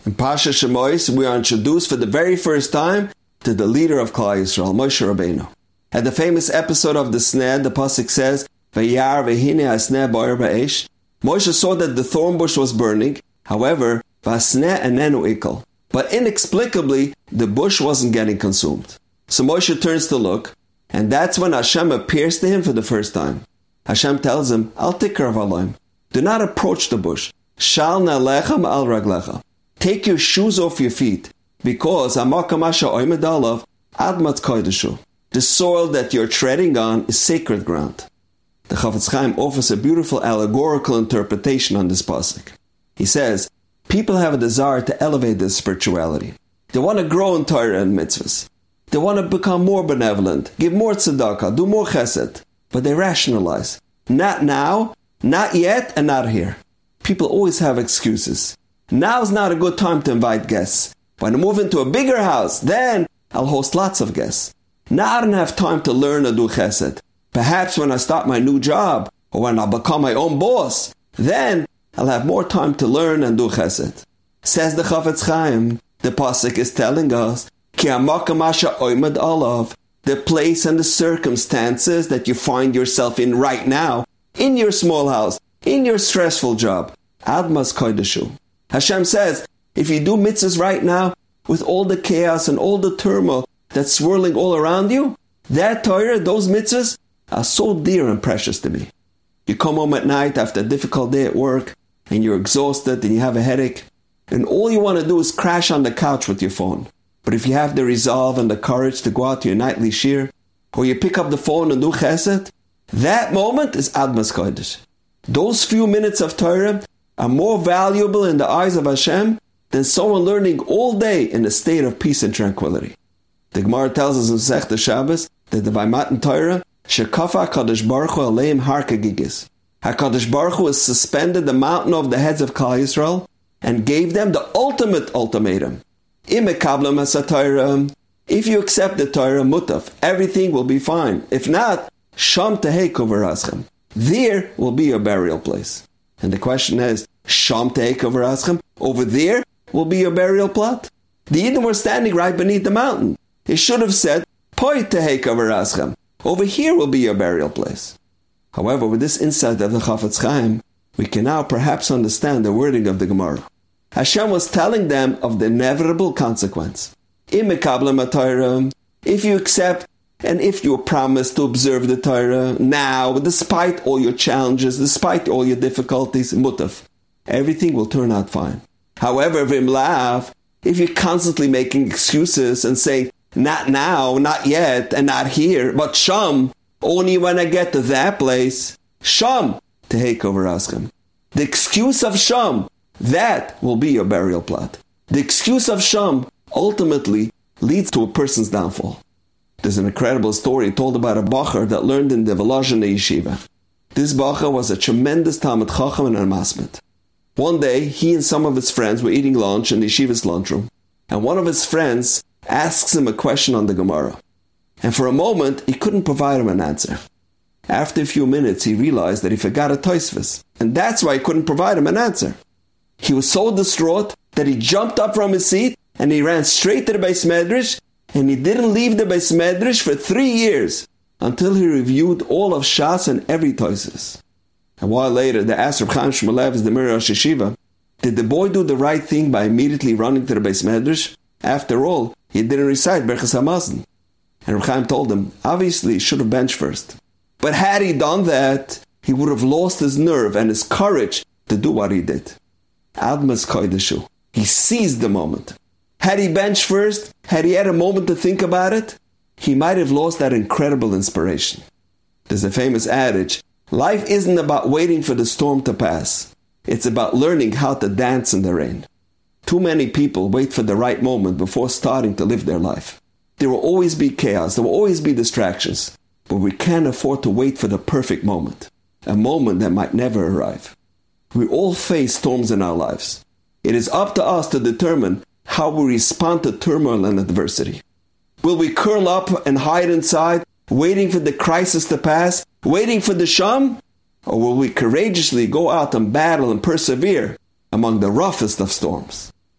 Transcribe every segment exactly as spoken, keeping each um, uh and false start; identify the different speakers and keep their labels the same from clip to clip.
Speaker 1: In Pasha Shemois, we are introduced for the very first time to the leader of Klal Yisrael, Moshe Rabbeinu. At the famous episode of the Sneh, the Pasuk says, Vayar v'hine ha'sneh ba'or ba'esh. Moshe saw that the thorn bush was burning. However, v'asneh enenu ikal. But inexplicably, the bush wasn't getting consumed. So Moshe turns to look, and that's when Hashem appears to him for the first time. Hashem tells him, Al tikar v'aloim. Do not approach the bush. Shal na'lechem al raglecha. Take your shoes off your feet, because Amakamasha Oimed Alav Admat Koideshu. The soil that you're treading on is sacred ground. The Chafetz Chaim offers a beautiful allegorical interpretation on this pasuk. He says, people have a desire to elevate their spirituality. They want to grow in Torah and mitzvahs. They want to become more benevolent, give more tzedakah, do more chesed. But they rationalize. Not now, not yet, and not here. People always have excuses. Now's not a good time to invite guests. When I move into a bigger house, then I'll host lots of guests. Now I don't have time to learn or do chesed. Perhaps when I start my new job, or when I'll become my own boss, then I'll have more time to learn and do chesed. Says the Chafetz Chaim, the pasuk is telling us, Ki ha'makam asher oimed alav, the place and the circumstances that you find yourself in right now, in your small house, in your stressful job, admas koideshu. Hashem says, if you do mitzvahs right now, with all the chaos and all the turmoil that's swirling all around you, that Torah, those mitzvahs, are so dear and precious to me. You come home at night after a difficult day at work, and you're exhausted and you have a headache, and all you want to do is crash on the couch with your phone. But if you have the resolve and the courage to go out to your nightly shir, or you pick up the phone and do chesed, that moment is Admas Kodesh. Those few minutes of Torah are more valuable in the eyes of Hashem than someone learning all day in a state of peace and tranquility. The Gemara tells us in Masechta Shabbos that the Vaimatan Torah, Shekafa HaKadosh Baruch Hu Aleim Har Kegigis. HaKadosh Baruch Hu has suspended the mountain of the heads of Klal Yisrael and gave them the ultimate ultimatum. Im mekablam as Torah, if you accept the Torah mutaf, everything will be fine. If not, sham tehei koveraschem. There will be your burial place. And the question is, sham tehei koveraschem? Over there will be your burial plot? The Yidden were standing right beneath the mountain. It should have said, poi tehei koveraschem. Over here will be your burial place. However, with this insight of the Chafetz Chaim, we can now perhaps understand the wording of the Gemara. Hashem was telling them of the inevitable consequence. Im mekablam HaTorah, if you accept and if you promise to observe the Torah now, despite all your challenges, despite all your difficulties, mutaf, everything will turn out fine. However, vim lav, if you're constantly making excuses and saying, not now, not yet, and not here, but sham, only when I get to that place, sham, tehei koveraschem. The excuse of sham, that will be your burial plot. The excuse of sham ultimately leads to a person's downfall. There's an incredible story told about a bacher that learned in the Volozhiner yeshiva. This bacher was a tremendous Talmid Chacham and a masmid. One day, he and some of his friends were eating lunch in the yeshiva's lunchroom, and one of his friends asks him a question on the Gemara. And for a moment, he couldn't provide him an answer. After a few minutes, he realized that he forgot a Tosfos, and that's why he couldn't provide him an answer. He was so distraught that he jumped up from his seat and he ran straight to the Beis Medrash, and he didn't leave the Beis Medrash for three years until he reviewed all of Shas and every Tosfos. A while later, they asked Reb Chaim Shmulevitz, the Mir Rosh Yeshiva, did the boy do the right thing by immediately running to the Beis Medrash? After all, he didn't recite Berchas Hamazon. And Reb Chaim told him, obviously he should have benched first. But had he done that, he would have lost his nerve and his courage to do what he did. Admas Koideshu. He seized the moment. Had he benched first, had he had a moment to think about it, he might have lost that incredible inspiration. There's a famous adage, life isn't about waiting for the storm to pass. It's about learning how to dance in the rain. Too many people wait for the right moment before starting to live their life. There will always be chaos, there will always be distractions, but we can't afford to wait for the perfect moment, a moment that might never arrive. We all face storms in our lives. It is up to us to determine how we respond to turmoil and adversity. Will we curl up and hide inside, waiting for the crisis to pass, waiting for the sham? Or will we courageously go out and battle and persevere among the roughest of storms?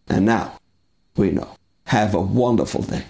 Speaker 1: And now we know. Have a wonderful day.